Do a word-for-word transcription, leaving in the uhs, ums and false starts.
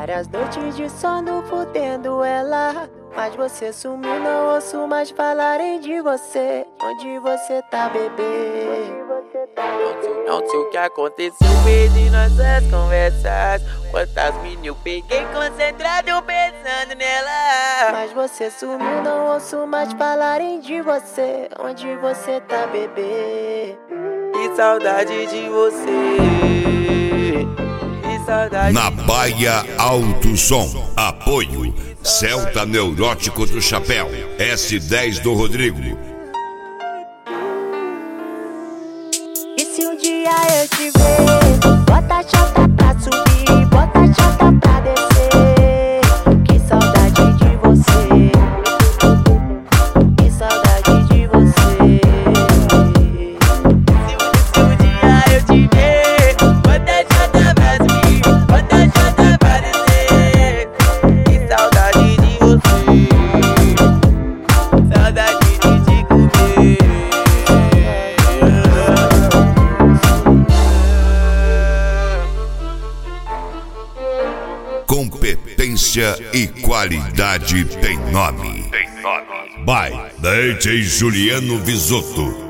Várias noites de sono fudendo ela, mas você sumiu, não ouço mais falarem de você. Onde você tá, bebê? Não sei, não sei o que aconteceu, perdi nossas conversas. Quantas mini eu peguei concentrado pensando nela. Mas você sumiu, não ouço mais falarem de você. Onde você tá, bebê? Que saudade de você. Que saudade. Na Baia Alto Som, apoio Celta Neurótico do Chapéu, S dez do Rodrigo. E se um dia eu te ver, bota a chata pra subir, bota a chata pra descer. Que saudade de você, que saudade de você. Se um dia eu te ver, bota a chata pra subir, bota a chata pra descer. Que saudade de você, saudade de te comer. Competência e qualidade tem nome. Tem nome. By D J Juliano Visotto.